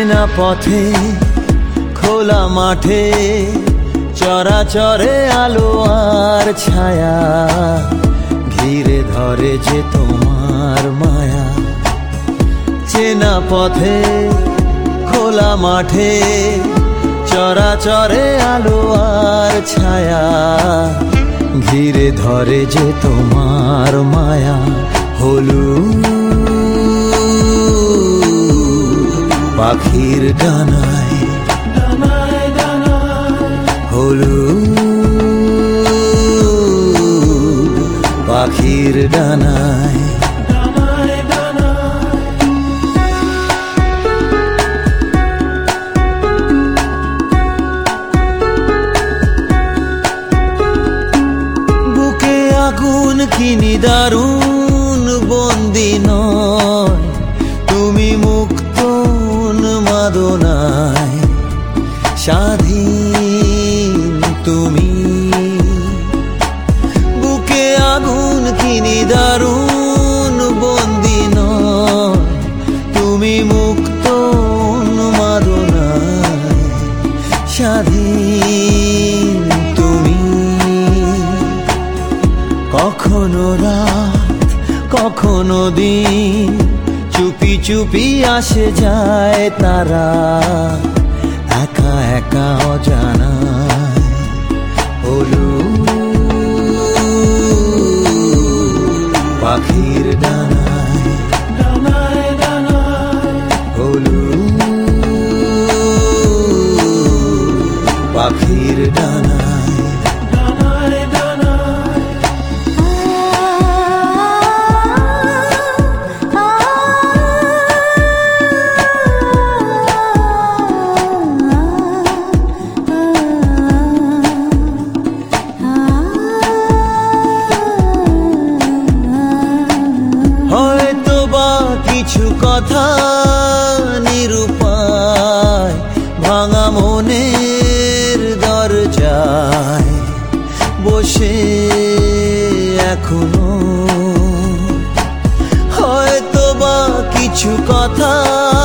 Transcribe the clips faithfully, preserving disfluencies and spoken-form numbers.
চেনা পথে খোলা মাঠে চরাচরে আলো আর ছায়া ঘিরে ধরে যে তোমার মায়া। চেনা পথে খোলা মাঠে চরাচরে আলো আর ছায়া ঘিরে ধরে যে তোমার মায়া। হলুদ পাখির ডানায় হলুদ পাখির ডানায় বুকে আগুন কি নিদারুণ বন্দি নয় তুমি মুক্ত উন্মাদনায় স্বাধীন তুমি। বুকে আগুন কি নিদারুণ বন্দি নয় তুমি মুক্ত উন্মাদনায় স্বাধীন তুমি। কখনো রাত কখনো দিন চুপি চুপি আসে যায় তারা একা একা অজানায়। হলুদ পাখির ডানায় হলুদ পাখির ডানায় কিছু কথা নিরুপায় ভাঙা মনের দরজায় বসে এখনো হয়তো বা কিছু কথা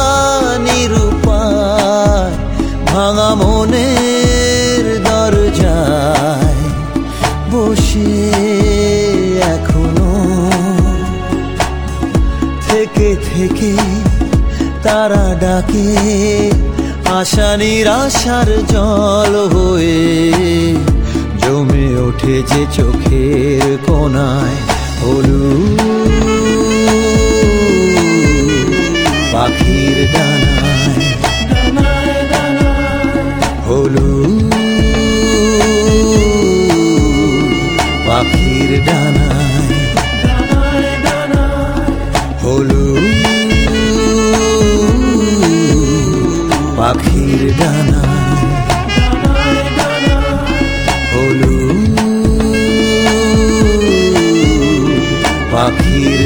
নিরুপায় ভাঙা মনের দরজায় বসে এখনো থেকে থেকে তারা ডাকে আশা নিরাশার জল হয়ে জমে ওঠে যে চোখের কোণায়। হলুদ পাখির ডানায় হলুদ পাখির ডানায় হলুদ পাখির ডানায় হলুদ পাখির